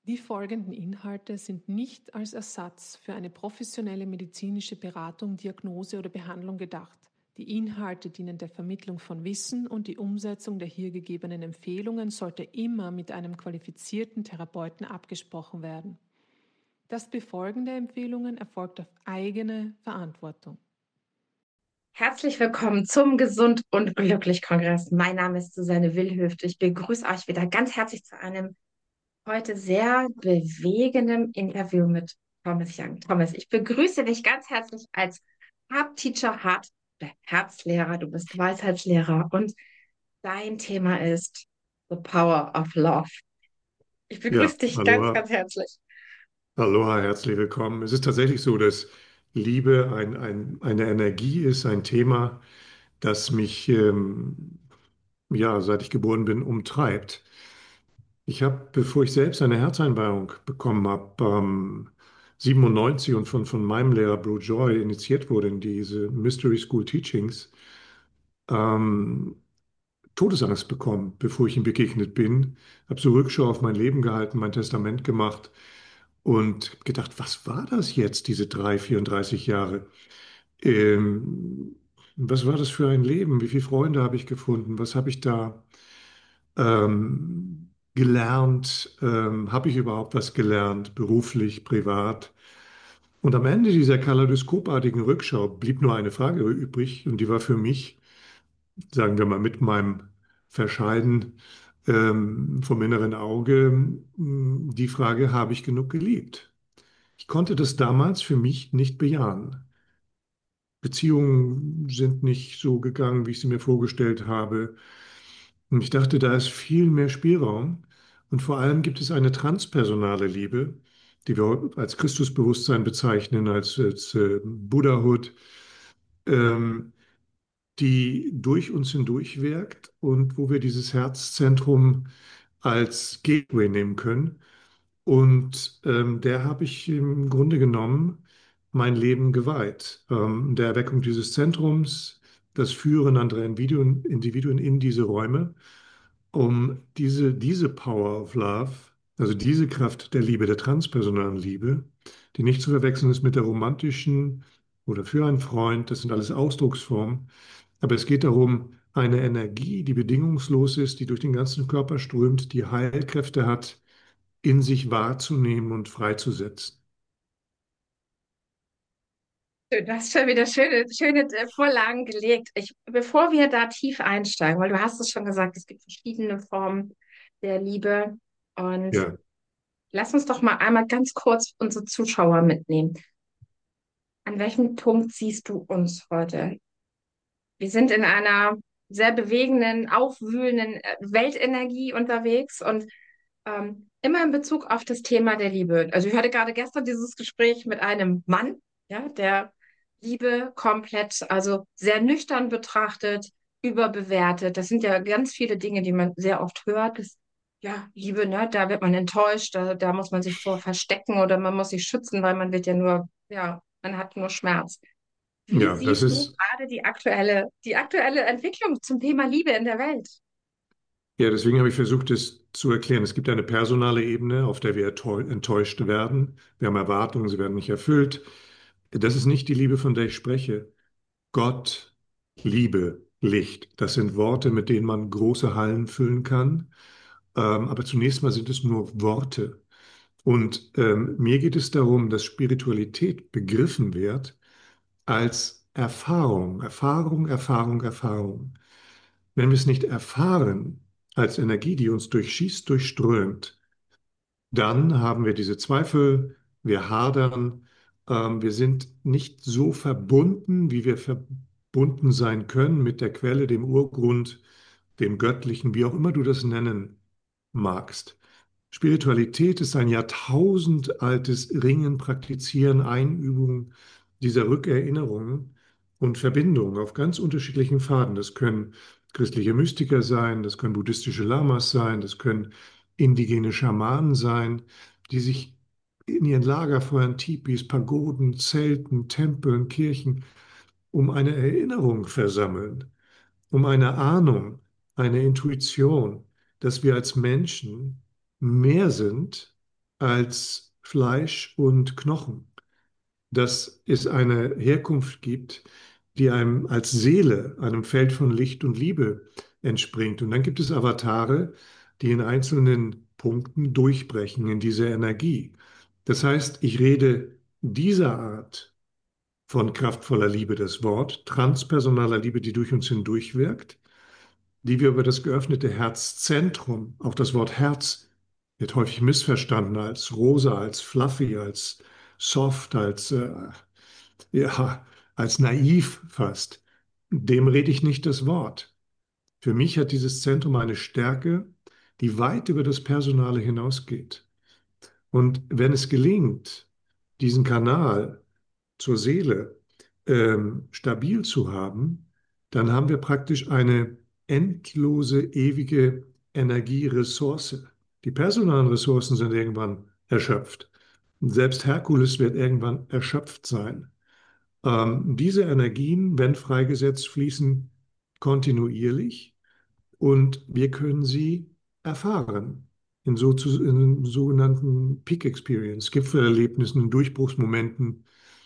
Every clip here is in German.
Die folgenden Inhalte sind nicht als Ersatz für eine professionelle medizinische Beratung, Diagnose oder Behandlung gedacht. Die Inhalte dienen der Vermittlung von Wissen und die Umsetzung der hier gegebenen Empfehlungen sollte immer mit einem qualifizierten Therapeuten abgesprochen werden. Das Befolgen der Empfehlungen erfolgt auf eigene Verantwortung. Herzlich willkommen zum Gesund und Glücklich Kongress. Mein Name ist Susanne Willhöft. Ich begrüße euch wieder ganz herzlich zu einem heute sehr bewegenden Interview mit Thomas Young. Thomas, ich begrüße dich ganz herzlich als Heart Teacher, Herzlehrer. Du bist Weisheitslehrer und dein Thema ist The Power of Love. Ich Ja, begrüße dich ganz, aloha, ganz herzlich. aloha, herzlich willkommen. Es ist tatsächlich so, dass Liebe eine Energie ist, ein Thema, das mich, ja, seit ich geboren bin, umtreibt. Ich habe, bevor ich selbst eine Herzeinweihung bekommen habe, 97 und von meinem Lehrer Blue Joy initiiert wurde in diese Mystery School Teachings, ähm, Todesangst bekommen, bevor ich ihm begegnet bin. Habe so Rückschau auf mein Leben gehalten, mein Testament gemacht und hab gedacht, was war das jetzt, diese 34 Jahre? Ähm, Was war das für ein Leben? Wie viele Freunde habe ich gefunden? Was habe ich da gelernt? Habe ich überhaupt was gelernt, beruflich, privat? Und am Ende dieser kaleidoskopartigen Rückschau blieb nur eine Frage übrig und die war für mich, sagen wir mal, mit meinem Verscheiden vom inneren Auge, die Frage, habe ich genug geliebt? Ich konnte das damals für mich nicht bejahen. Beziehungen sind nicht so gegangen, wie ich sie mir vorgestellt habe. Und ich dachte, da ist viel mehr Spielraum. Und vor allem gibt es eine transpersonale Liebe, die wir als Christusbewusstsein bezeichnen, als Buddhahood, ähm, die durch uns hindurch wirkt und wo wir dieses Herzzentrum als Gateway nehmen können. Und der habe ich im Grunde genommen mein Leben geweiht. Der Erweckung dieses Zentrums, das Führen anderer Individuen in diese Räume, um diese Power of Love, also diese Kraft der Liebe, der transpersonalen Liebe, die nicht zu verwechseln ist mit der romantischen oder für einen Freund, das sind alles Ausdrucksformen, aber es geht darum, eine Energie, die bedingungslos ist, die durch den ganzen Körper strömt, die Heilkräfte hat, in sich wahrzunehmen und freizusetzen. Du hast schon wieder schöne Vorlagen gelegt. Bevor wir da tief einsteigen, weil du hast es schon gesagt, es gibt verschiedene Formen der Liebe. Und Ja, lass uns doch mal einmal ganz kurz unsere Zuschauer mitnehmen. An welchem Punkt siehst du uns heute? Wir sind in einer sehr bewegenden, aufwühlenden Weltenergie unterwegs und immer in Bezug auf das Thema der Liebe. Also ich hatte gerade gestern dieses Gespräch mit einem Mann, ja, der Liebe komplett, also sehr nüchtern betrachtet, überbewertet. Das sind ja ganz viele Dinge, die man sehr oft hört. Das, ja, Liebe, ne, da wird man enttäuscht, da muss man sich vor verstecken oder man muss sich schützen, weil man wird ja nur, ja, man hat nur Schmerz. Wie ja, das siehst du ist, gerade die aktuelle Entwicklung zum Thema Liebe in der Welt? ja, deswegen habe ich versucht, es zu erklären. Es gibt eine personale Ebene, auf der wir enttäuscht werden. Wir haben Erwartungen, sie werden nicht erfüllt. Das ist nicht die Liebe, von der ich spreche. Gott, Liebe, Licht. Das sind Worte, mit denen man große Hallen füllen kann. Aber zunächst mal sind es nur Worte. Und mir geht es darum, dass Spiritualität begriffen wird als Erfahrung, Erfahrung, Erfahrung, Erfahrung. Wenn wir es nicht erfahren als Energie, die uns durchschießt, durchströmt, dann haben wir diese Zweifel, wir hadern, wir sind nicht so verbunden, wie wir verbunden sein können mit der Quelle, dem Urgrund, dem Göttlichen, wie auch immer du das nennen magst. Spiritualität ist ein jahrtausendaltes Ringen, Praktizieren, Einübung dieser Rückerinnerungen und Verbindungen auf ganz unterschiedlichen Pfaden. Das können christliche Mystiker sein, das können buddhistische Lamas sein, das können indigene Schamanen sein, die sich in ihren Lagerfeuern, Tipis, Pagoden, Zelten, Tempeln, Kirchen um eine Erinnerung versammeln, um eine Ahnung, eine Intuition, dass wir als Menschen mehr sind als Fleisch und Knochen, dass es eine Herkunft gibt, die einem als Seele, einem Feld von Licht und Liebe entspringt. Und dann gibt es Avatare, die in einzelnen Punkten durchbrechen in diese Energie. Das heißt, ich rede dieser Art von kraftvoller Liebe, das Wort, transpersonaler Liebe, die durch uns hindurch wirkt, die wir über das geöffnete Herzzentrum, auch das Wort Herz wird häufig missverstanden als rosa, als fluffy, als soft, ja, als naiv fast. Dem rede ich nicht das Wort. Für mich hat dieses Zentrum eine Stärke, die weit über das Personale hinausgeht. Und wenn es gelingt, diesen Kanal zur Seele stabil zu haben, dann haben wir praktisch eine endlose, ewige Energieressource. Die personalen Ressourcen sind irgendwann erschöpft. Selbst Herkules wird irgendwann erschöpft sein. Diese Energien, wenn freigesetzt, fließen kontinuierlich und wir können sie erfahren in sogenannten Peak Experience, Gipfelerlebnissen, in Durchbruchsmomenten.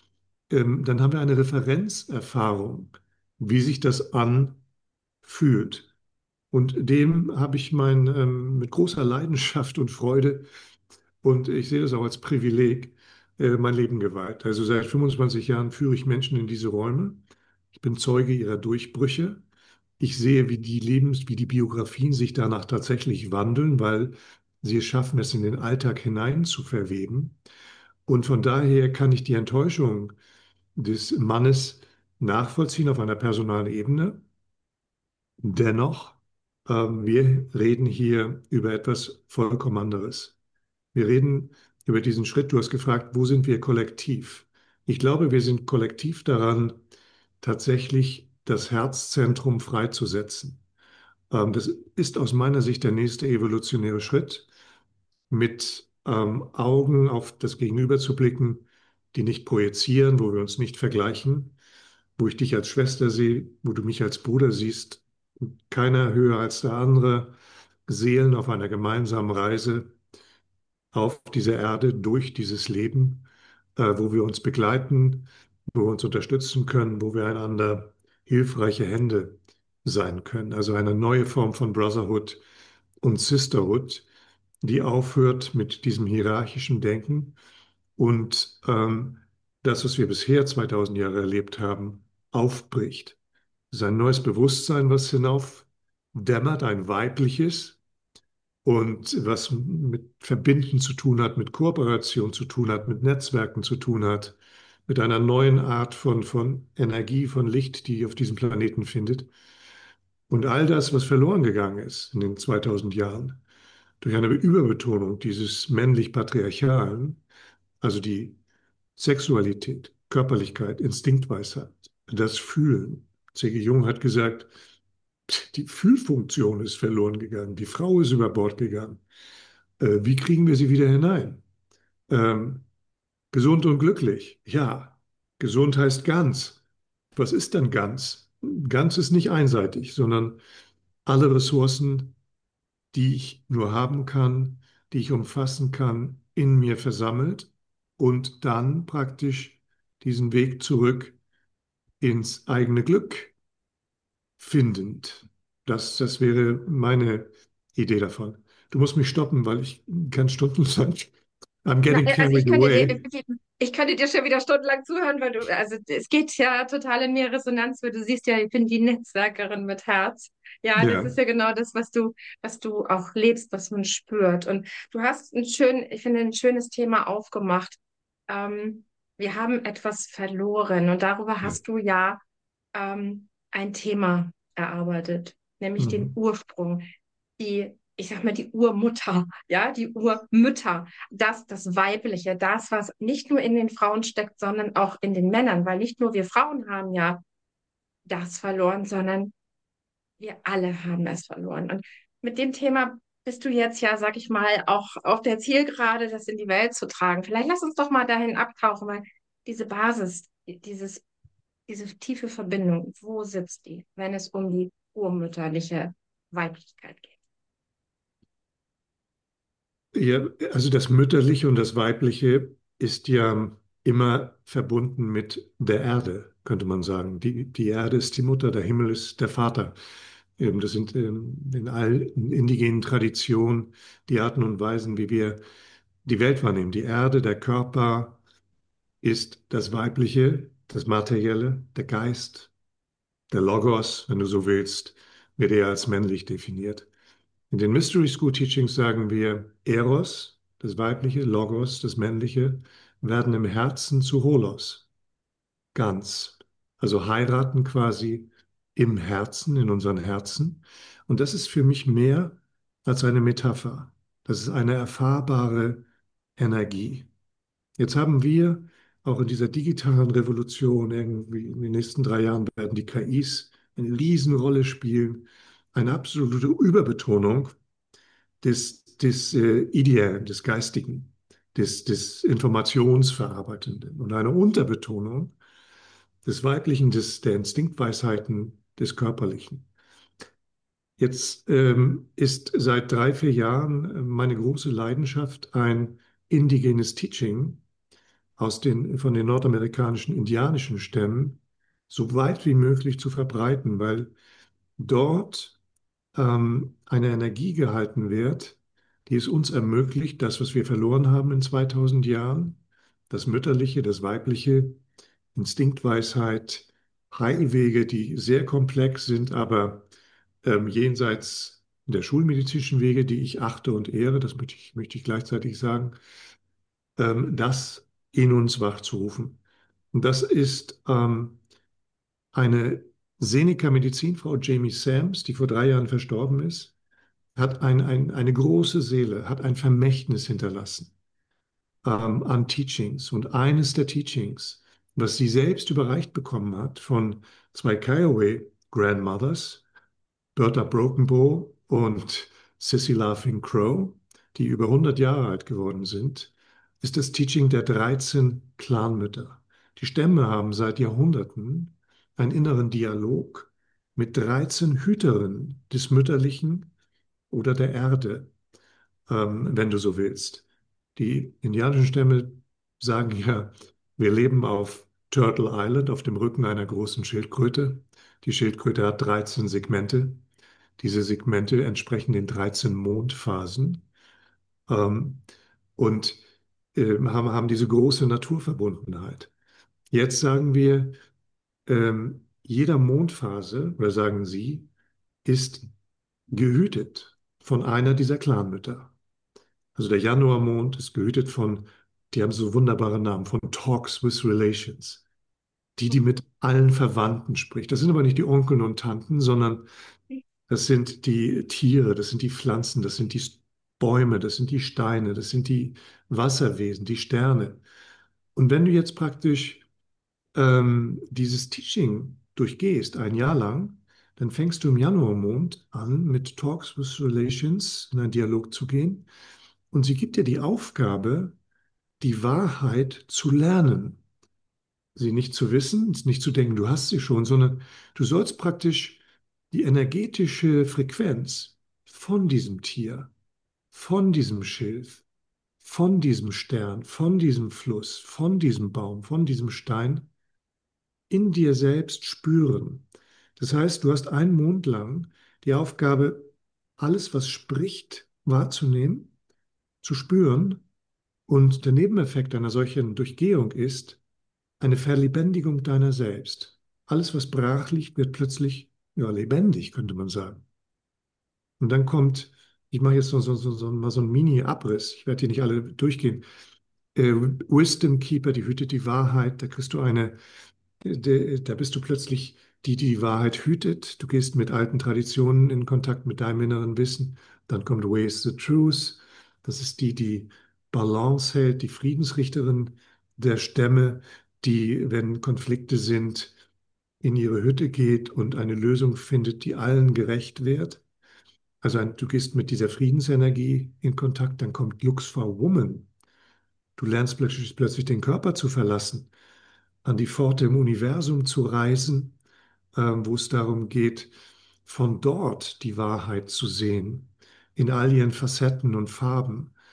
Dann haben wir eine Referenzerfahrung, wie sich das anfühlt. Und dem habe ich mit großer Leidenschaft und Freude, und ich sehe das auch als Privileg, mein Leben geweiht. Also seit 25 Jahren führe ich Menschen in diese Räume. Ich bin Zeuge ihrer Durchbrüche. Ich sehe, wie die Biografien sich danach tatsächlich wandeln, weil sie es schaffen, es in den Alltag hinein zu verweben. Und von daher kann ich die Enttäuschung des Mannes nachvollziehen auf einer personalen Ebene. Dennoch, wir reden hier über etwas vollkommen anderes. Wir reden über diesen Schritt. Du hast gefragt, wo sind wir kollektiv? Ich glaube, wir sind kollektiv daran, tatsächlich das Herzzentrum freizusetzen. Das ist aus meiner Sicht der nächste evolutionäre Schritt, mit Augen auf das Gegenüber zu blicken, die nicht projizieren, wo wir uns nicht vergleichen, wo ich dich als Schwester sehe, wo du mich als Bruder siehst, keiner höher als der andere, Seelen auf einer gemeinsamen Reise auf dieser Erde durch dieses Leben, wo wir uns begleiten, wo wir uns unterstützen können, wo wir einander hilfreiche Hände sein können. Also eine neue Form von Brotherhood und Sisterhood, die aufhört mit diesem hierarchischen Denken und das, was wir bisher 2000 Jahre erlebt haben, aufbricht. Es ist ein neues Bewusstsein, was hinaufdämmert, ein weibliches, und was mit Verbinden zu tun hat, mit Kooperation zu tun hat, mit Netzwerken zu tun hat, mit einer neuen Art von Energie, von Licht, die auf diesem Planeten findet. Und all das, was verloren gegangen ist in den 2000 Jahren, durch eine Überbetonung dieses männlich-patriarchalen, also die Sexualität, Körperlichkeit, Instinktweisheit, das Fühlen. C.G. Jung hat gesagt, die Fühlfunktion ist verloren gegangen, die Frau ist über Bord gegangen. Wie kriegen wir sie wieder hinein? Ähm, Gesund und glücklich. Ja, gesund heißt ganz. Was ist denn ganz? Ganz ist nicht einseitig, sondern alle Ressourcen, die ich nur haben kann, die ich umfassen kann, in mir versammelt und dann praktisch diesen Weg zurück ins eigene Glück findend. Das wäre meine Idee davon. Du musst mich stoppen, weil ich kann stundenlang. I'm Na, getting also carried away. ich könnte dir schon wieder stundenlang zuhören, weil also es geht ja total in mir Resonanz, weil du siehst ja, ich bin die Netzwerkerin mit Herz. Ja, das Ja. ist ja genau das, was du auch lebst, was man spürt. Und du hast ich finde, ein schönes Thema aufgemacht. Wir haben etwas verloren und darüber Ja. hast du ja ein Thema erarbeitet, nämlich den Mhm. Ursprung, ich sag mal, die Urmutter, ja, die Urmütter, das Weibliche, das, was nicht nur in den Frauen steckt, sondern auch in den Männern, weil nicht nur wir Frauen haben ja das verloren, sondern wir alle haben es verloren. Und mit dem Thema bist du jetzt ja, sag ich mal, auch auf der Zielgerade, das in die Welt zu tragen. Vielleicht lass uns doch mal dahin abtauchen, weil diese Basis, diese tiefe Verbindung, wo sitzt die, wenn es um die urmütterliche Weiblichkeit geht? Ja, also das Mütterliche und das Weibliche ist ja immer verbunden mit der Erde, könnte man sagen. Die Erde ist die Mutter, der Himmel ist der Vater. Das sind in allen indigenen Traditionen die Arten und Weisen, wie wir die Welt wahrnehmen. Die Erde, der Körper ist das Weibliche, das Materielle, der Geist, der Logos, wenn du so willst, wird eher als männlich definiert. In den Mystery School Teachings sagen wir, Eros, das Weibliche, Logos, das Männliche, werden im Herzen zu Holos, ganz. Also heiraten quasi im Herzen, in unseren Herzen. Und das ist für mich mehr als eine Metapher. Das ist eine erfahrbare Energie. Jetzt haben wir auch in dieser digitalen Revolution, irgendwie in den nächsten 3 Jahren werden die KIs eine Riesenrolle spielen, eine absolute Überbetonung des Ideellen, des Geistigen, des Informationsverarbeitenden und eine Unterbetonung des Weiblichen, der Instinktweisheiten, des Körperlichen. Jetzt ist seit 3, 4 Jahren meine große Leidenschaft ein indigenes Teaching von den nordamerikanischen indianischen Stämmen so weit wie möglich zu verbreiten, weil dort eine Energie gehalten wird, die es uns ermöglicht, das, was wir verloren haben in 2000 Jahren, das Mütterliche, das Weibliche, Instinktweisheit, Heilwege, die sehr komplex sind, aber jenseits der schulmedizinischen Wege, die ich achte und ehre, das möchte ich gleichzeitig sagen, das in uns wachzurufen. Und das ist eine Seneca-Medizinfrau, Jamie Sams, die vor 3 Jahren verstorben ist, hat eine große Seele, hat ein Vermächtnis hinterlassen an Teachings. Und eines der Teachings, was sie selbst überreicht bekommen hat von 2 Kiowa Grandmothers, Bertha Brokenbow und Sissy Laughing Crow, die über 100 Jahre alt geworden sind, ist das Teaching der 13 Clanmütter. Die Stämme haben seit Jahrhunderten einen inneren Dialog mit 13 Hüterinnen des Mütterlichen oder der Erde, wenn du so willst. Die indianischen Stämme sagen ja, wir leben auf Turtle Island, auf dem Rücken einer großen Schildkröte. Die Schildkröte hat 13 Segmente. Diese Segmente entsprechen den 13 Mondphasen ähm, und haben diese große Naturverbundenheit. Jetzt sagen wir, jeder Mondphase, oder sagen Sie, ist gehütet von einer dieser Clanmütter. Also der Januarmond ist gehütet von, die haben so wunderbare Namen, von Talks with Relations. Die mit allen Verwandten spricht. Das sind aber nicht die Onkeln und Tanten, sondern das sind die Tiere, das sind die Pflanzen, das sind die Bäume, das sind die Steine, das sind die Wasserwesen, die Sterne. Und wenn du jetzt praktisch dieses Teaching durchgehst, ein Jahr lang, dann fängst du im Januarmond an, mit Talks with Relations in einen Dialog zu gehen. Und sie gibt dir die Aufgabe, die Wahrheit zu lernen. Sie nicht zu wissen, nicht zu denken, du hast sie schon, sondern du sollst praktisch die energetische Frequenz von diesem Tier, von diesem Schilf, von diesem Stern, von diesem Fluss, von diesem Baum, von diesem Stein in dir selbst spüren. Das heißt, du hast einen Mond lang die Aufgabe, alles, was spricht, wahrzunehmen, zu spüren. Und der Nebeneffekt einer solchen Durchgehung ist eine Verlebendigung deiner selbst. Alles, was brach liegt, wird plötzlich ja, lebendig, könnte man sagen. Und dann kommt, ich mache jetzt mal so einen Mini-Abriss, ich werde hier nicht alle durchgehen. Wisdom Keeper, die hütet die Wahrheit, da kriegst du da bist du plötzlich die Wahrheit hütet. Du gehst mit alten Traditionen in Kontakt mit deinem inneren Wissen. Dann kommt Way is the Truth. Das ist die Balance hält, die Friedensrichterin der Stämme, die, wenn Konflikte sind, in ihre Hütte geht und eine Lösung findet, die allen gerecht wird. Also du gehst mit dieser Friedensenergie in Kontakt, dann kommt Lux for Woman. Du lernst plötzlich den Körper zu verlassen, an die Pforte im Universum zu reisen, wo es darum geht, von dort die Wahrheit zu sehen, in all ihren Facetten und Farben.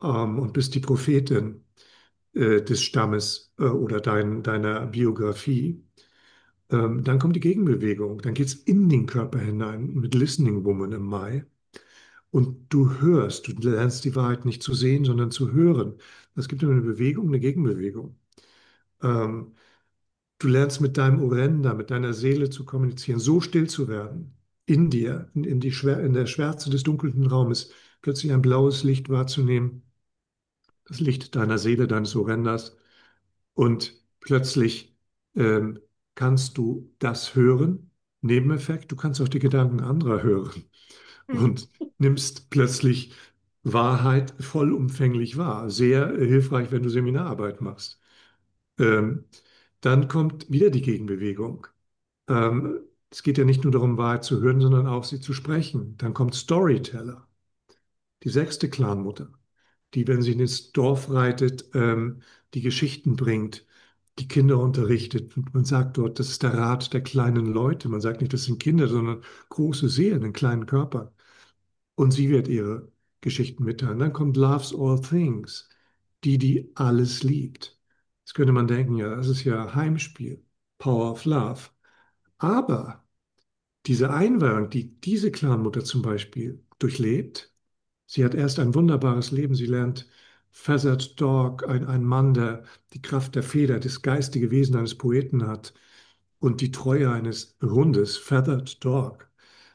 und bist die Prophetin des Stammes oder deiner Biografie. Dann kommt die Gegenbewegung. Dann geht es in den Körper hinein mit Listening Woman im Mai. Und du lernst die Wahrheit nicht zu sehen, sondern zu hören. Es gibt eine Bewegung, eine Gegenbewegung. Ähm, Du lernst mit deinem Orenda, mit deiner Seele zu kommunizieren, so still zu werden, in dir, in der Schwärze des dunkelnden Raumes, plötzlich ein blaues Licht wahrzunehmen, das Licht deiner Seele, deines Orendas. Und plötzlich ähm, kannst du das hören. Nebeneffekt, du kannst auch die Gedanken anderer hören und nimmst plötzlich Wahrheit vollumfänglich wahr. Sehr hilfreich, wenn du Seminararbeit machst. Ähm, Dann kommt wieder die Gegenbewegung. Ähm, Es geht ja nicht nur darum, Wahrheit zu hören, sondern auch sie zu sprechen. Dann kommt Storyteller, die sechste Clanmutter, die, wenn sie ins Dorf reitet, die Geschichten bringt, die Kinder unterrichtet. Und man sagt dort, das ist der Rat der kleinen Leute. Man sagt nicht, das sind Kinder, sondern große Seelen in kleinen Körpern. Und sie wird ihre Geschichten mitteilen. Dann kommt Loves All Things, die alles liebt. Jetzt könnte man denken, ja, das ist ja Heimspiel, Power of Love. Aber diese Einweihung, die diese Clanmutter zum Beispiel durchlebt, sie hat erst ein wunderbares Leben. Sie lernt Feathered Dog, ein Mann, der die Kraft der Feder, das geistige Wesen eines Poeten hat und die Treue eines Hundes, Feathered Dog,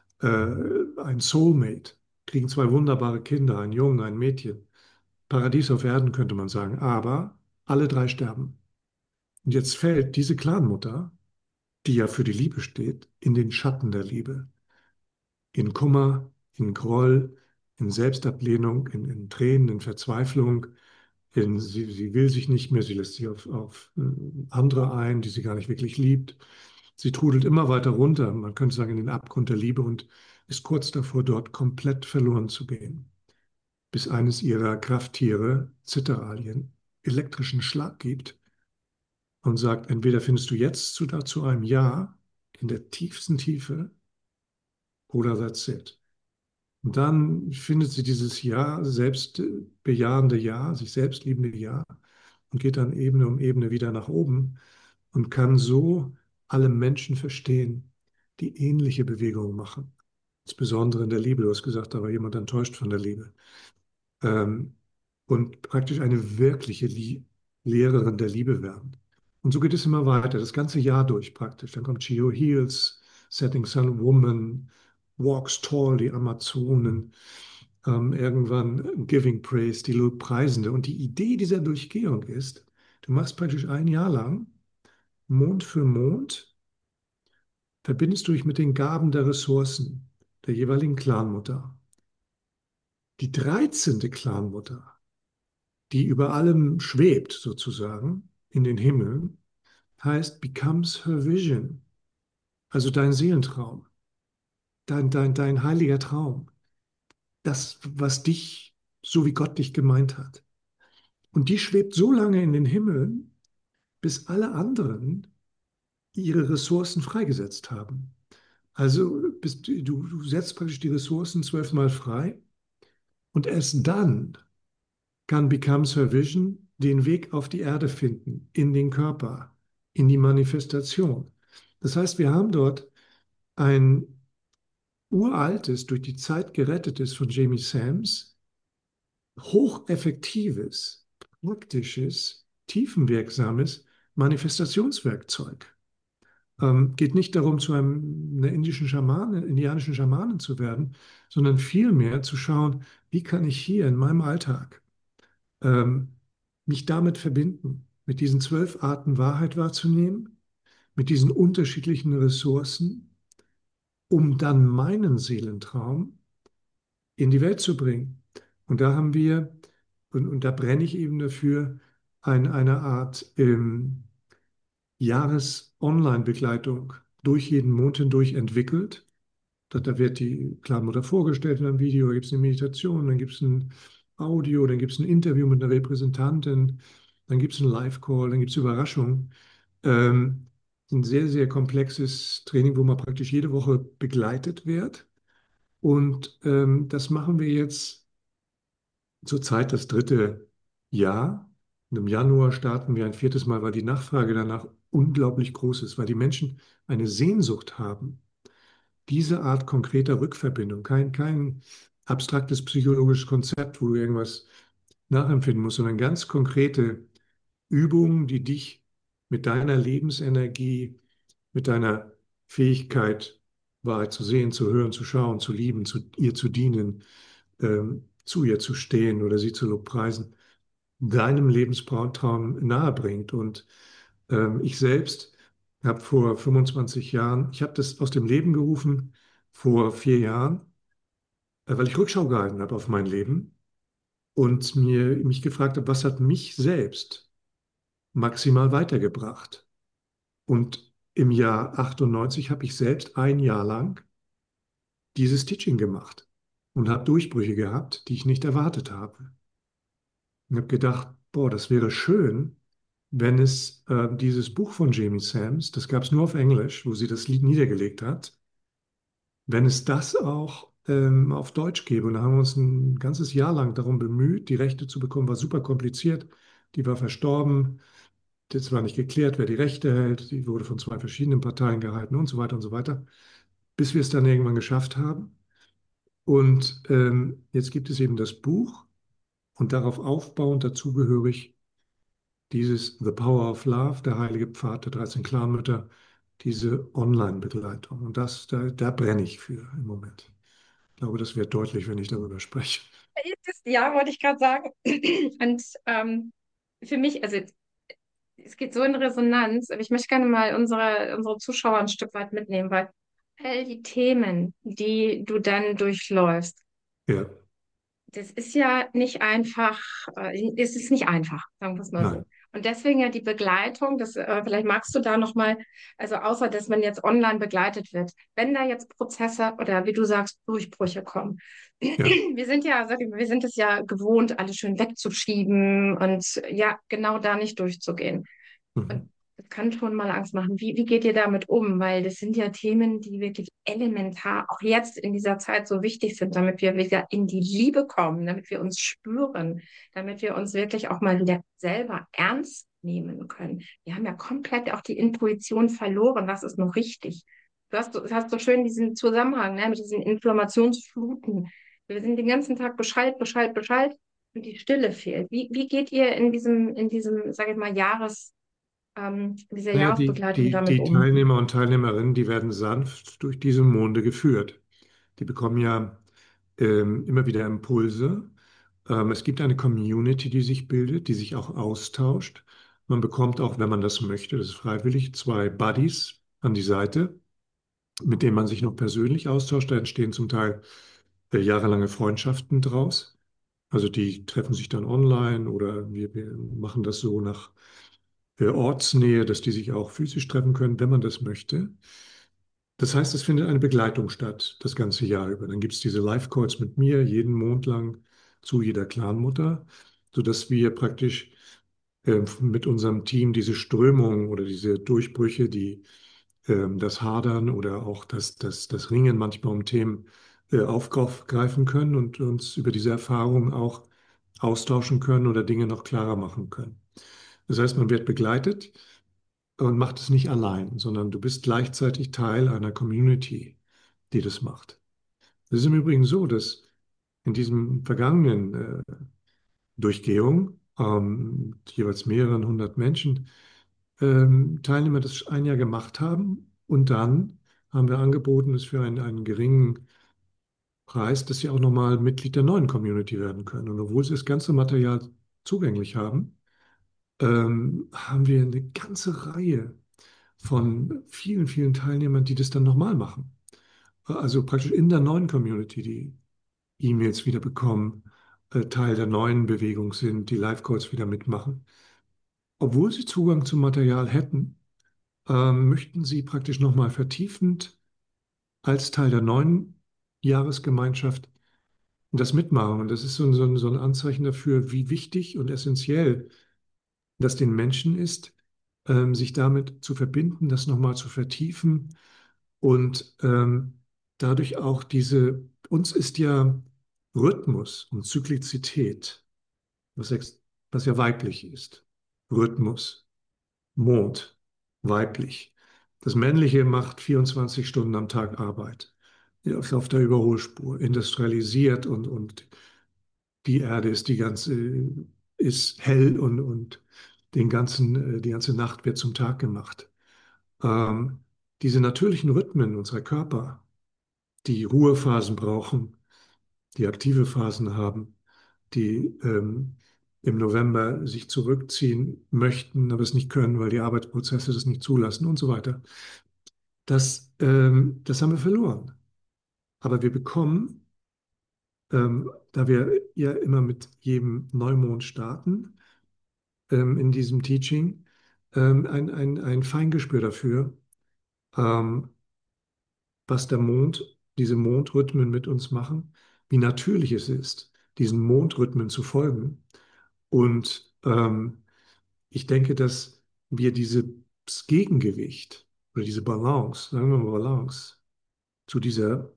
ein Soulmate. Kriegen zwei wunderbare Kinder, einen Jungen, ein Mädchen. Paradies auf Erden könnte man sagen, aber alle drei sterben. Und jetzt fällt diese Clanmutter, die ja für die Liebe steht, in den Schatten der Liebe. In Kummer, in Groll, in Selbstablehnung, in Tränen, in Verzweiflung. Sie will sich nicht mehr, sie lässt sich auf andere ein, die sie gar nicht wirklich liebt. Sie trudelt immer weiter runter, man könnte sagen, in den Abgrund der Liebe und ist kurz davor, dort komplett verloren zu gehen, bis eines ihrer Krafttiere, Zitteralien, elektrischen Schlag gibt und sagt, entweder findest du jetzt zu einem Ja in der tiefsten Tiefe oder that's it. Und dann findet sie dieses Ja, selbstbejahende Ja, sich selbstliebende Ja und geht dann Ebene um Ebene wieder nach oben und kann so alle Menschen verstehen, die ähnliche Bewegungen machen. Insbesondere in der Liebe. Du hast gesagt, da war jemand enttäuscht von der Liebe. Ähm, und praktisch eine wirkliche Lehrerin der Liebe werden. Und so geht es immer weiter, das ganze Jahr durch praktisch. Dann kommt Geo Heals, Setting Sun Woman, Walks Tall, die Amazonen, irgendwann Giving Praise, die Lobpreisende. Und die Idee dieser Durchgehung ist, du machst praktisch ein Jahr lang, Mond für Mond, verbindest du dich mit den Gaben der Ressourcen der jeweiligen Clanmutter. Die 13. Clanmutter, die über allem schwebt sozusagen in den Himmeln, heißt becomes her vision, also dein Seelentraum, dein heiliger Traum, das, was dich, so wie Gott dich gemeint hat. Und die schwebt so lange in den Himmeln, bis alle anderen ihre Ressourcen freigesetzt haben. Also du setzt praktisch die Ressourcen 12-mal frei und erst dann kann Becomes Her Vision den Weg auf die Erde finden, in den Körper, in die Manifestation. Das heißt, wir haben dort ein uraltes, durch die Zeit gerettetes von Jamie Sams, hocheffektives, praktisches, tiefenwirksames Manifestationswerkzeug. Geht nicht darum, einer indianischen Schamanin zu werden, sondern vielmehr zu schauen, wie kann ich hier in meinem Alltag ähm, mich damit verbinden, mit diesen 12 Arten Wahrheit wahrzunehmen, mit diesen unterschiedlichen Ressourcen, um dann meinen Seelentraum in die Welt zu bringen. Und da haben wir, und da brenne ich eben dafür, eine Art Jahres-Online-Begleitung durch jeden Mond hindurch entwickelt. Da wird die Klarmutter vorgestellt in einem Video, da gibt es eine Meditation, dann gibt es ein Audio, dann gibt es ein Interview mit einer Repräsentantin, dann gibt es einen Live-Call, dann gibt es Überraschungen. Ähm, ein sehr, sehr komplexes Training, wo man praktisch jede Woche begleitet wird. Und das machen wir jetzt zurzeit das dritte Jahr. Und im Januar starten wir ein viertes Mal, weil die Nachfrage danach unglaublich groß ist, weil die Menschen eine Sehnsucht haben. Diese Art konkreter Rückverbindung, kein abstraktes psychologisches Konzept, wo du irgendwas nachempfinden musst, sondern ganz konkrete Übungen, die dich mit deiner Lebensenergie, mit deiner Fähigkeit, Wahrheit zu sehen, zu hören, zu schauen, zu lieben, zu ihr zu dienen, zu ihr zu stehen oder sie zu lobpreisen, deinem Lebenstraum nahebringt. Und ich selbst habe vor 25 Jahren, ich habe das aus dem Leben gerufen, vor 4 Jahren, weil ich Rückschau gehalten habe auf mein Leben und mich gefragt habe, was hat mich selbst maximal weitergebracht. Und im Jahr 98 habe ich selbst ein Jahr lang dieses Teaching gemacht und habe Durchbrüche gehabt, die ich nicht erwartet habe. Und habe gedacht, boah, das wäre schön, wenn es dieses Buch von Jamie Sams, das gab es nur auf Englisch, wo sie das Lied niedergelegt hat, wenn es das auch auf Deutsch gäbe. Und da haben wir uns ein ganzes Jahr lang darum bemüht, die Rechte zu bekommen, war super kompliziert. Die war verstorben. Das war nicht geklärt, wer die Rechte hält. Die wurde von zwei verschiedenen Parteien gehalten und so weiter und so weiter, bis wir es dann irgendwann geschafft haben. Und jetzt gibt es eben das Buch und darauf aufbauend dazugehörig dieses The Power of Love, der heilige Pfad der 13 Clanmütter, diese Online-Begleitung. Und da brenne ich für im Moment. Ich glaube, das wird deutlich, wenn ich darüber spreche. Ja, wollte ich gerade sagen. Und für mich, also es geht so in Resonanz, aber ich möchte gerne mal unsere Zuschauer ein Stück weit mitnehmen, weil all die Themen, die du dann durchläufst, Ja, das ist ja nicht einfach, es ist nicht einfach, sagen wir es mal nein. so. Und deswegen ja die Begleitung, vielleicht magst du da nochmal, also außer dass man jetzt online begleitet wird, wenn da jetzt Prozesse oder wie du sagst, Durchbrüche kommen. Ja. Wir sind ja, sag ich mal, wir sind es ja gewohnt, alles schön wegzuschieben und ja, genau da nicht durchzugehen. Mhm. Und das kann schon mal Angst machen. Wie geht ihr damit um? Weil das sind ja Themen, die wirklich elementar auch jetzt in dieser Zeit so wichtig sind, damit wir wieder in die Liebe kommen, damit wir uns spüren, damit wir uns wirklich auch mal wieder selber ernst nehmen können. Wir haben ja komplett auch die Intuition verloren. Was ist noch richtig? Du hast so schön diesen Zusammenhang, ne, mit diesen Informationsfluten. Wir sind den ganzen Tag Bescheid, Bescheid, Bescheid und die Stille fehlt. Wie geht ihr in diesem, sage ich mal, dieser Naja, Jahresbegleitung damit die um? Teilnehmer und Teilnehmerinnen, die werden sanft durch diese Monde geführt. Die bekommen ja immer wieder Impulse. Es gibt eine Community, die sich bildet, die sich auch austauscht. Man bekommt auch, wenn man das möchte, das ist freiwillig, zwei Buddies an die Seite, mit denen man sich noch persönlich austauscht. Da entstehen zum Teil jahrelange Freundschaften draus. Also die treffen sich dann online oder wir machen das so nach Ortsnähe, dass die sich auch physisch treffen können, wenn man das möchte. Das heißt, es findet eine Begleitung statt, das ganze Jahr über. Dann gibt es diese Live-Calls mit mir, jeden Mond lang zu jeder Clanmutter, sodass wir praktisch mit unserem Team diese Strömungen oder diese Durchbrüche, das Hadern oder auch das Ringen manchmal um Themen aufgreifen können und uns über diese Erfahrungen auch austauschen können oder Dinge noch klarer machen können. Das heißt, man wird begleitet und macht es nicht allein, sondern du bist gleichzeitig Teil einer Community, die das macht. Es ist im Übrigen so, dass in diesem vergangenen Durchgehung jeweils mehreren hundert Menschen Teilnehmer das ein Jahr gemacht haben und dann haben wir angeboten, dass für einen geringen Preis, dass sie auch nochmal Mitglied der neuen Community werden können. Und obwohl sie das ganze Material zugänglich haben, haben wir eine ganze Reihe von vielen, vielen Teilnehmern, die das dann nochmal machen. Also praktisch in der neuen Community, die E-Mails wieder bekommen, Teil der neuen Bewegung sind, die Live-Calls wieder mitmachen. Obwohl sie Zugang zum Material hätten, möchten sie praktisch nochmal vertiefend als Teil der neuen Jahresgemeinschaft das mitmachen. Und das ist so ein Anzeichen dafür, wie wichtig und essentiell das den Menschen ist, sich damit zu verbinden, das nochmal zu vertiefen und dadurch auch uns ist ja Rhythmus und Zyklizität, was ja weiblich ist. Rhythmus, Mond, weiblich. Das Männliche macht 24 Stunden am Tag Arbeit, ist auf der Überholspur, industrialisiert und die Erde ist hell und die ganze Nacht wird zum Tag gemacht. Ähm, diese natürlichen Rhythmen unserer Körper, die Ruhephasen brauchen, die aktive Phasen haben, die im November sich zurückziehen möchten, aber es nicht können, weil die Arbeitsprozesse das nicht zulassen und so weiter. Das haben wir verloren. Aber wir bekommen, da wir ja immer mit jedem Neumond starten, in diesem Teaching, ein Feingespür dafür, ähm, was diese Mondrhythmen mit uns machen, wie natürlich es ist, diesen Mondrhythmen zu folgen. Und ich denke, dass wir dieses Gegengewicht oder diese Balance, sagen wir mal Balance, zu dieser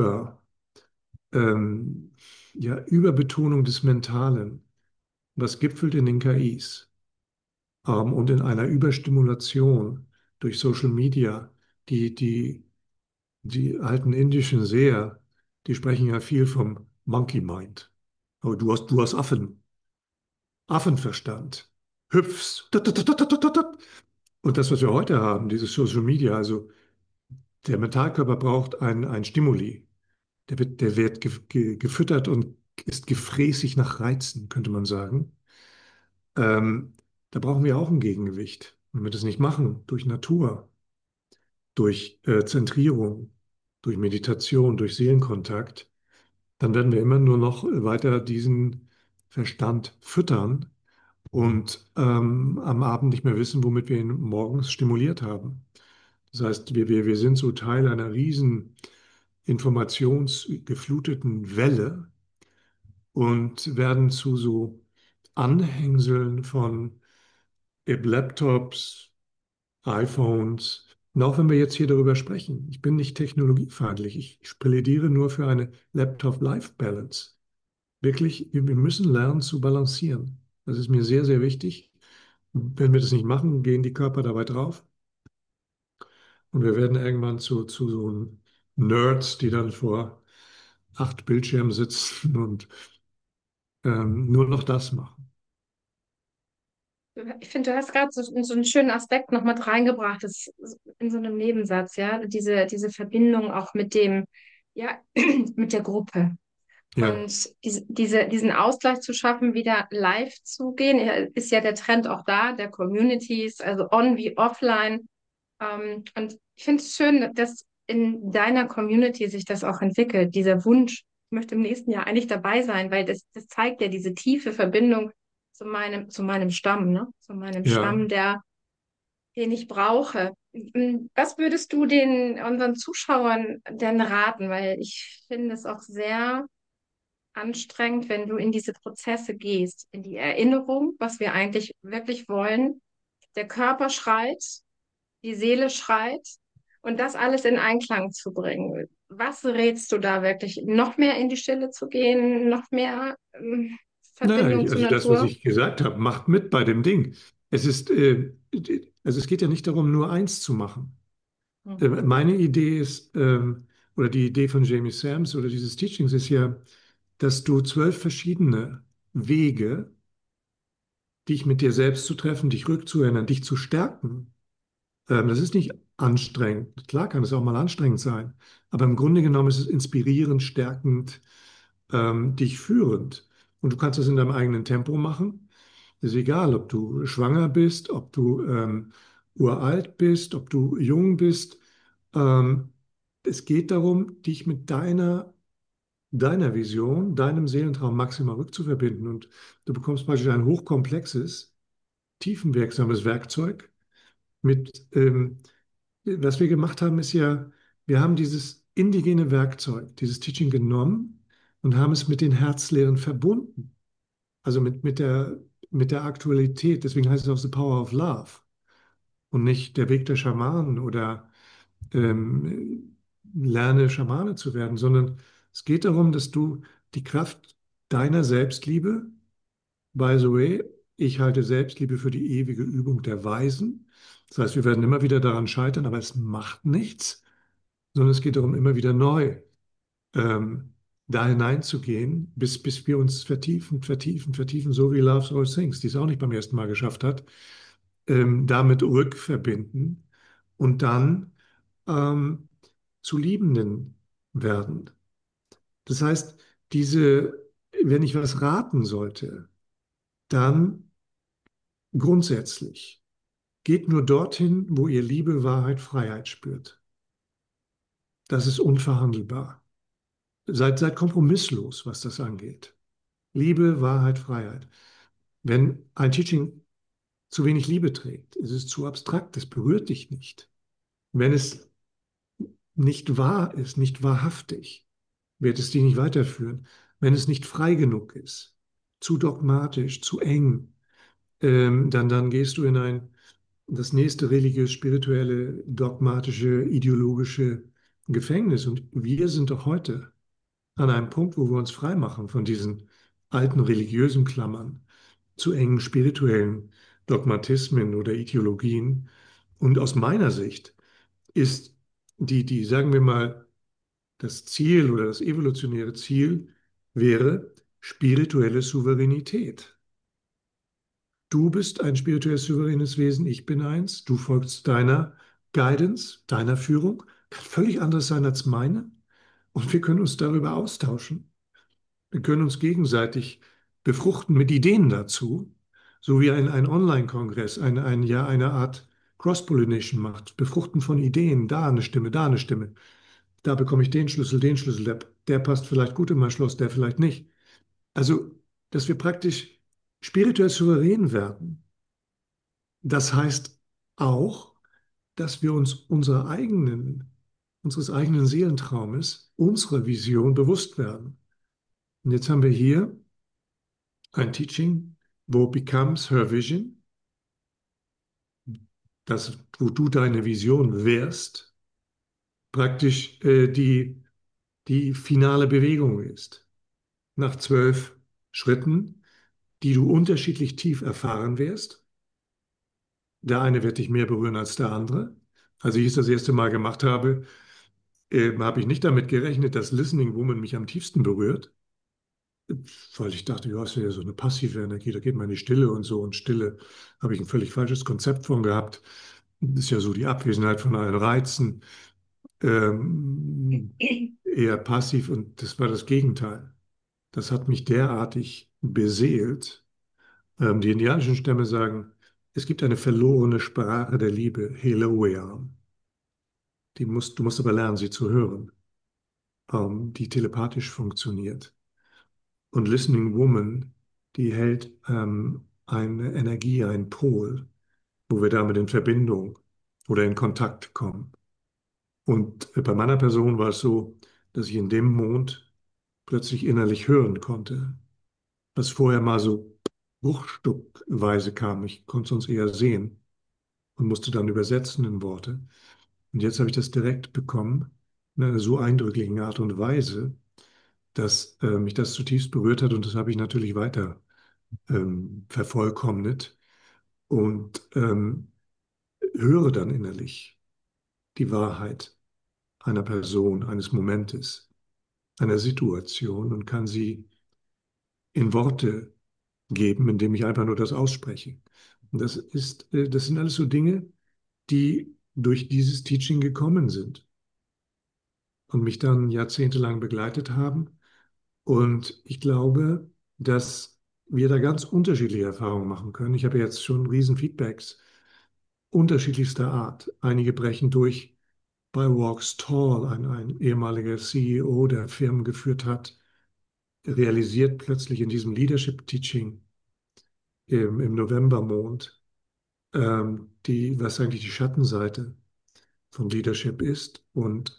ähm, ja, Überbetonung des Mentalen, was gipfelt in den KIs, und in einer Überstimulation durch Social Media, die alten indischen Seher, die sprechen ja viel vom Monkey Mind. Aber du hast Affenverstand, hüpfst. Und das, was wir heute haben, dieses Social Media, also der Mentalkörper braucht ein Stimuli. Der wird gefüttert und ist gefräßig nach Reizen, könnte man sagen. Ähm, Da brauchen wir auch ein Gegengewicht. Wenn wir das nicht machen, durch Natur, durch Zentrierung, durch Meditation, durch Seelenkontakt, dann werden wir immer nur noch weiter diesen Verstand füttern und am Abend nicht mehr wissen, womit wir ihn morgens stimuliert haben. Das heißt, wir sind so Teil einer riesen informationsgefluteten Welle und werden zu so Anhängseln von Laptops, iPhones. Und auch wenn wir jetzt hier darüber sprechen, ich bin nicht technologiefeindlich, ich plädiere nur für eine Laptop-Life-Balance. Wirklich, wir müssen lernen zu balancieren. Das ist mir sehr, sehr wichtig. Wenn wir das nicht machen, gehen die Körper dabei drauf und wir werden irgendwann zu so Nerds, die dann vor 8 Bildschirmen sitzen und nur noch das machen. Ich finde, du hast gerade so einen schönen Aspekt noch mit reingebracht, das in so einem Nebensatz, ja, diese Verbindung auch mit dem, ja, mit der Gruppe. Ja, Und diesen Ausgleich zu schaffen, wieder live zu gehen, ist ja der Trend auch da, der Communities, also on wie offline. Und ich finde es schön, dass in deiner Community sich das auch entwickelt, dieser Wunsch, ich möchte im nächsten Jahr eigentlich dabei sein, weil das zeigt ja diese tiefe Verbindung zu meinem Stamm, ne? Zu meinem ja. Stamm, den ich brauche. Was würdest du unseren Zuschauern denn raten? Weil ich finde es auch sehr anstrengend, wenn du in diese Prozesse gehst, in die Erinnerung, was wir eigentlich wirklich wollen. Der Körper schreit, die Seele schreit und das alles in Einklang zu bringen. Was rätst du da wirklich? Noch mehr in die Stille zu gehen, noch mehr Verbindung Naja, zur also das, was Natur? ich gesagt habe, macht mit bei dem Ding. Also es geht ja nicht darum, nur eins zu machen. Mhm. Meine Idee ist, oder die Idee von Jamie Sams oder dieses Teachings ist ja, dass du 12 verschiedene Wege, dich mit dir selbst zu treffen, dich rückzuerinnern, dich zu stärken. Das ist nicht anstrengend. Klar kann es auch mal anstrengend sein, aber im Grunde genommen ist es inspirierend, stärkend, dich führend. Und du kannst das in deinem eigenen Tempo machen. Ist egal, ob du schwanger bist, ob du uralt bist, ob du jung bist. Ähm, Es geht darum, dich mit deiner Vision, deinem Seelentraum maximal rückzuverbinden. Und du bekommst praktisch ein hochkomplexes, tiefenwirksames Werkzeug. Was wir gemacht haben, ist ja, wir haben dieses indigene Werkzeug, dieses Teaching genommen und haben es mit den Herzlehren verbunden. Also mit der Aktualität. Deswegen heißt es auch The Power of Love und nicht der Weg der Schamanen oder lerne Schamane zu werden, sondern es geht darum, dass du die Kraft deiner Selbstliebe. By the way, ich halte Selbstliebe für die ewige Übung der Weisen. Das heißt, wir werden immer wieder daran scheitern, aber es macht nichts, sondern es geht darum, immer wieder neu ähm, da hineinzugehen, bis wir uns vertiefen, so wie Love All Things, die es auch nicht beim ersten Mal geschafft hat, damit rückverbinden und dann ähm, zu Liebenden werden. Das heißt, wenn ich was raten sollte, dann grundsätzlich geht nur dorthin, wo ihr Liebe, Wahrheit, Freiheit spürt. Das ist unverhandelbar. Seid kompromisslos, was das angeht. Liebe, Wahrheit, Freiheit. Wenn ein Teaching zu wenig Liebe trägt, ist es zu abstrakt, es berührt dich nicht. Wenn es nicht wahr ist, nicht wahrhaftig, wird es dich nicht weiterführen. Wenn es nicht frei genug ist, zu dogmatisch, zu eng, dann gehst du in das nächste religiös, spirituelle, dogmatische, ideologische Gefängnis. Und wir sind doch heute an einem Punkt, wo wir uns frei machen von diesen alten religiösen Klammern zu engen spirituellen Dogmatismen oder Ideologien. Und aus meiner Sicht ist sagen wir mal, das Ziel oder das evolutionäre Ziel wäre spirituelle Souveränität. Du bist ein spirituelles souveränes Wesen, ich bin eins. Du folgst deiner Guidance, deiner Führung. Kann völlig anders sein als meine. Und wir können uns darüber austauschen. Wir können uns gegenseitig befruchten mit Ideen dazu, so wie ein Online-Kongress ja, eine Art Cross-Pollination macht. Befruchten von Ideen, da eine Stimme, da eine Stimme. Da bekomme ich den Schlüssel, der passt vielleicht gut in mein Schloss, der vielleicht nicht. Also, dass wir praktisch spirituell souverän werden, das heißt auch, dass wir uns unseres eigenen Seelentraumes, unserer Vision bewusst werden. Und jetzt haben wir hier ein Teaching, wo becomes her vision, wo du deine Vision wärst, praktisch die finale Bewegung ist. Nach 12 Schritten, die du unterschiedlich tief erfahren wirst. Der eine wird dich mehr berühren als der andere. Als ich es das erste Mal gemacht habe ich nicht damit gerechnet, dass Listening Woman mich am tiefsten berührt, weil ich dachte, ja, ist ja so eine passive Energie, da geht man in die Stille und so. Und Stille habe ich ein völlig falsches Konzept von gehabt. Das ist ja so die Abwesenheit von allen Reizen, eher passiv und das war das Gegenteil. Das hat mich derartig beseelt. Die indianischen Stämme sagen, es gibt eine verlorene Sprache der Liebe, Heloeam. Du musst aber lernen, sie zu hören, die telepathisch funktioniert. Und Listening Woman, die hält eine Energie, einen Pol, wo wir damit in Verbindung oder in Kontakt kommen. Und bei meiner Person war es so, dass ich in dem Mond plötzlich innerlich hören konnte, was vorher mal so bruchstückweise kam. Ich konnte es sonst eher sehen und musste dann übersetzen in Worte. Und jetzt habe ich das direkt bekommen, in einer so eindrücklichen Art und Weise, dass mich das zutiefst berührt hat und das habe ich natürlich weiter vervollkommnet und höre dann innerlich die Wahrheit einer Person, eines Momentes, einer Situation und kann sie in Worte geben, indem ich einfach nur das ausspreche. Und das sind alles so Dinge, die durch dieses Teaching gekommen sind und mich dann jahrzehntelang begleitet haben. Und ich glaube, dass wir da ganz unterschiedliche Erfahrungen machen können. Ich habe jetzt schon riesen Feedbacks unterschiedlichster Art. Einige brechen durch bei Walks Tall, ein ehemaliger CEO, der Firmen geführt hat, realisiert plötzlich in diesem Leadership Teaching im Novembermond, was eigentlich die Schattenseite von Leadership ist und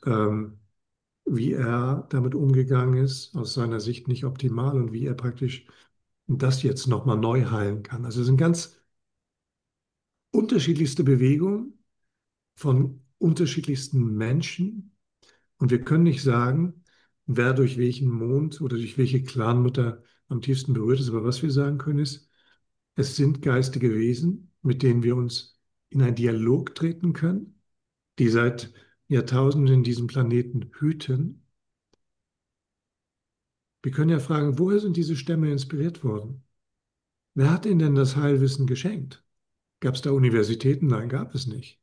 wie er damit umgegangen ist, aus seiner Sicht nicht optimal und wie er praktisch das jetzt nochmal neu heilen kann. Also es sind ganz unterschiedlichste Bewegungen von unterschiedlichsten Menschen und wir können nicht sagen, wer durch welchen Mond oder durch welche Clanmutter am tiefsten berührt ist. Aber was wir sagen können ist, es sind geistige Wesen, mit denen wir uns in einen Dialog treten können, die seit Jahrtausenden diesen Planeten hüten. Wir können ja fragen, woher sind diese Stämme inspiriert worden? Wer hat ihnen denn das Heilwissen geschenkt? Gab es da Universitäten? Nein, gab es nicht.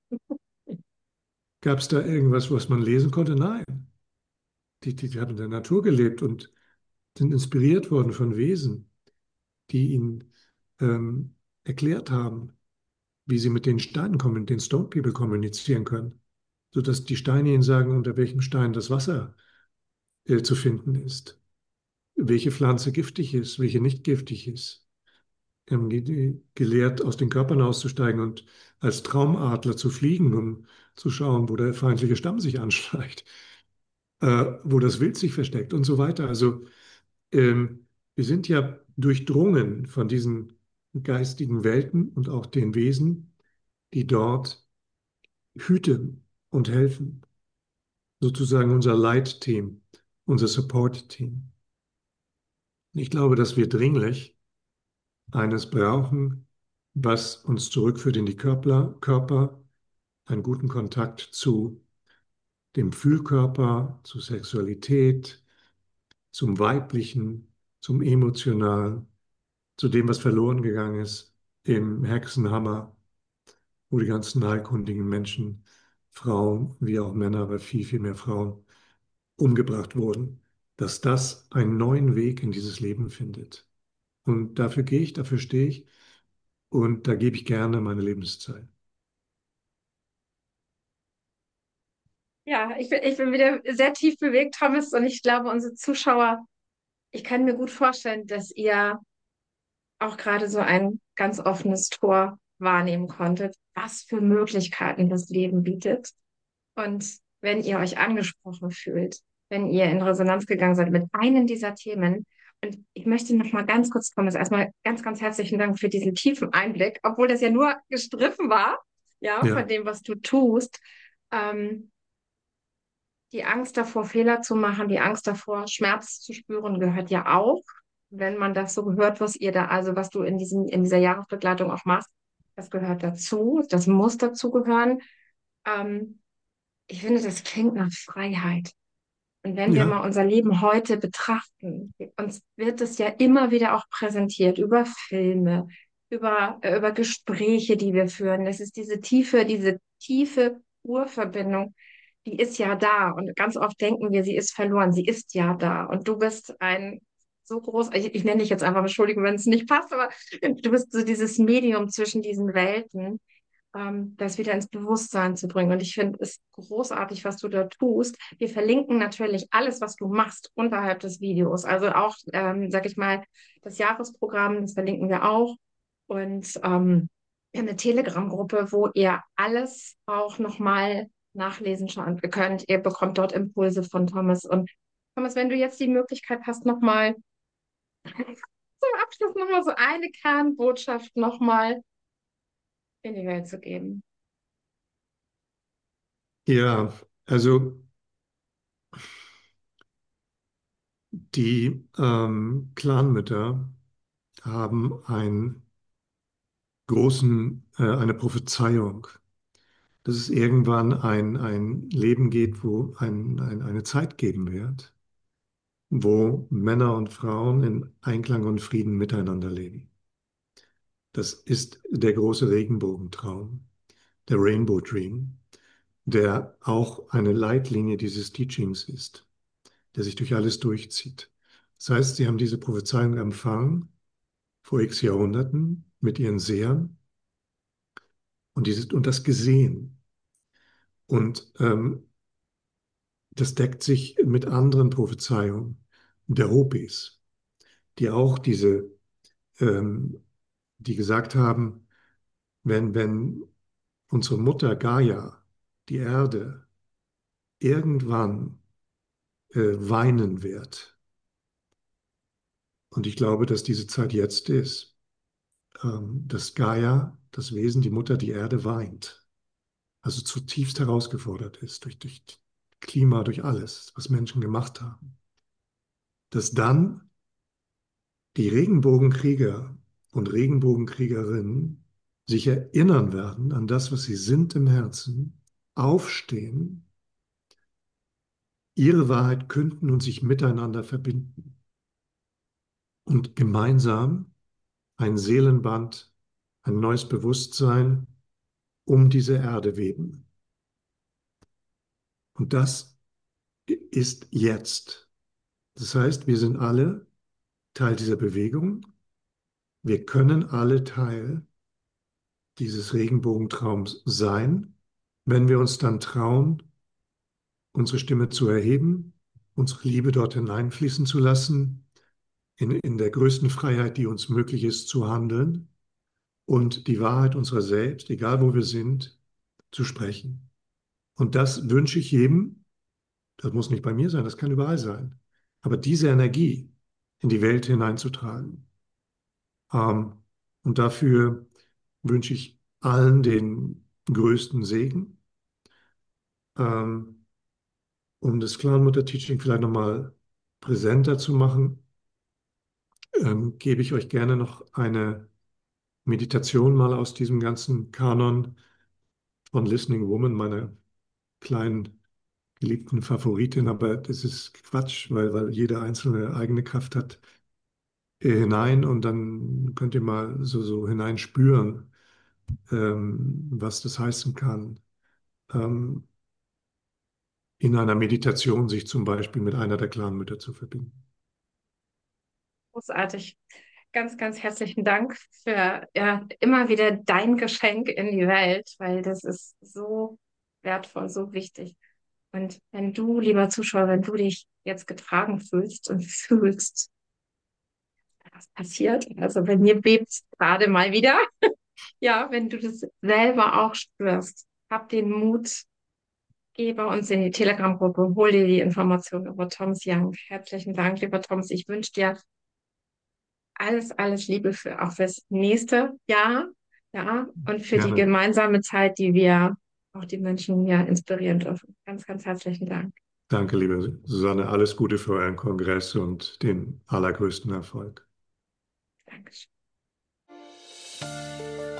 Gab es da irgendwas, was man lesen konnte? Nein. Die haben in der Natur gelebt und sind inspiriert worden von Wesen, die ihnen erklärt haben, wie sie mit den Steinen mit den Stone People kommunizieren können, sodass die Steine ihnen sagen, unter welchem Stein das Wasser zu finden ist, welche Pflanze giftig ist, welche nicht giftig ist. Gelehrt, aus den Körpern auszusteigen und als Traumadler zu fliegen, um zu schauen, wo der feindliche Stamm sich anschleicht, wo das Wild sich versteckt und so weiter. Also wir sind ja durchdrungen von diesen geistigen Welten und auch den Wesen, die dort hüten und helfen. Sozusagen unser Leitteam, unser Support-Team. Ich glaube, dass wir dringlich eines brauchen, was uns zurückführt in die Körper, einen guten Kontakt zu dem Fühlkörper, zu Sexualität, zum Weiblichen, zum Emotionalen, zu dem, was verloren gegangen ist im Hexenhammer, wo die ganzen heilkundigen Menschen, Frauen wie auch Männer, aber viel, viel mehr Frauen, umgebracht wurden, dass das einen neuen Weg in dieses Leben findet. Und dafür gehe ich, dafür stehe ich und da gebe ich gerne meine Lebenszeit. Ja, ich bin wieder sehr tief bewegt, Thomas, und ich glaube, unsere Zuschauer, ich kann mir gut vorstellen, dass ihr auch gerade so ein ganz offenes Tor wahrnehmen konntet, was für Möglichkeiten das Leben bietet. Und wenn ihr euch angesprochen fühlt, wenn ihr in Resonanz gegangen seid mit einem dieser Themen, und ich möchte noch mal ganz kurz kommen, also erstmal ganz, ganz herzlichen Dank für diesen tiefen Einblick, obwohl das ja nur gestriffen war, ja, von Ja, dem, was du tust. Ähm, die Angst davor, Fehler zu machen, die Angst davor, Schmerz zu spüren, gehört ja auch, wenn man das so gehört, was ihr da, also was du in dieser Jahresbegleitung auch machst, das gehört dazu, das muss dazu gehören. Ähm, ich finde, das klingt nach Freiheit. Und wenn wir ja, mal unser Leben heute betrachten, uns wird es ja immer wieder auch präsentiert über Filme, über Gespräche, die wir führen. Das ist diese tiefe Urverbindung, die ist ja da. Und ganz oft denken wir, sie ist verloren. Sie ist ja da. Und du bist ein so groß, ich nenne dich jetzt einfach, Entschuldigung, wenn es nicht passt, aber du bist so dieses Medium zwischen diesen Welten, das wieder ins Bewusstsein zu bringen. Und ich finde es großartig, was du da tust. Wir verlinken natürlich alles, was du machst, unterhalb des Videos. Also auch, sag ich mal, das Jahresprogramm, das verlinken wir auch. Und wir haben eine Telegram-Gruppe, wo ihr alles auch nochmal nachlesen könnt. Ihr bekommt dort Impulse von Thomas. Und Thomas, wenn du jetzt die Möglichkeit hast, nochmal zum Abschluss nochmal so eine Kernbotschaft nochmal in die Welt zu geben. ja. Also die Clanmütter haben eine Prophezeiung, dass es irgendwann ein Leben geht, wo eine Zeit geben wird, wo Männer und Frauen in Einklang und Frieden miteinander leben. Das ist der große Regenbogentraum, der Rainbow Dream, der auch eine Leitlinie dieses Teachings ist, der sich durch alles durchzieht. Das heißt, sie haben diese Prophezeiung empfangen vor x Jahrhunderten mit ihren Sehern und das gesehen. Und das deckt sich mit anderen Prophezeiungen der Hopis, die auch ähm, die gesagt haben, wenn unsere Mutter Gaia, die Erde, irgendwann weinen wird, und ich glaube, dass diese Zeit jetzt ist, dass Gaia, das Wesen, die Mutter, die Erde weint, also zutiefst herausgefordert ist durch Klima, durch alles, was Menschen gemacht haben, dass dann die Regenbogenkrieger und Regenbogenkriegerinnen sich erinnern werden an das, was sie sind im Herzen, aufstehen, ihre Wahrheit künden und sich miteinander verbinden und gemeinsam ein Seelenband, ein neues Bewusstsein um diese Erde weben. Und das ist jetzt. Das heißt, wir sind alle Teil dieser Bewegung. Wir können alle Teil dieses Regenbogentraums sein, wenn wir uns dann trauen, unsere Stimme zu erheben, unsere Liebe dort hineinfließen zu lassen, in der größten Freiheit, die uns möglich ist, zu handeln und die Wahrheit unserer selbst, egal wo wir sind, zu sprechen. Und das wünsche ich jedem. Das muss nicht bei mir sein, das kann überall sein. Aber diese Energie in die Welt hineinzutragen. Und dafür wünsche ich allen den größten Segen. Um das Clown-Mutter-Teaching vielleicht nochmal präsenter zu machen, gebe ich euch gerne noch eine Meditation mal aus diesem ganzen Kanon von Listening Woman, meiner kleinen geliebten Favoritin, aber das ist Quatsch, weil jeder einzelne eigene Kraft hat, hinein und dann könnt ihr mal so hineinspüren, was das heißen kann. In einer Meditation sich zum Beispiel mit einer der Clanmütter zu verbinden. Großartig. Ganz, ganz herzlichen Dank für ja, immer wieder dein Geschenk in die Welt, weil das ist so wertvoll, so wichtig. Und wenn du, lieber Zuschauer, wenn du dich jetzt getragen fühlst und fühlst, was passiert, also wenn mir bebt gerade mal wieder, ja, wenn du das selber auch spürst, hab den Mut, geh bei uns in die Telegram-Gruppe, hol dir die Informationen über Thomas Young. Herzlichen Dank, lieber Thomas. Ich wünsche dir alles, alles Liebe für auch fürs nächste Jahr, ja, und für die Gerne. gemeinsame Zeit, die wir auch die Menschen hier inspirieren dürfen. Ganz, ganz herzlichen Dank. Danke, liebe Susanne. Alles Gute für euren Kongress und den allergrößten Erfolg. Dankeschön.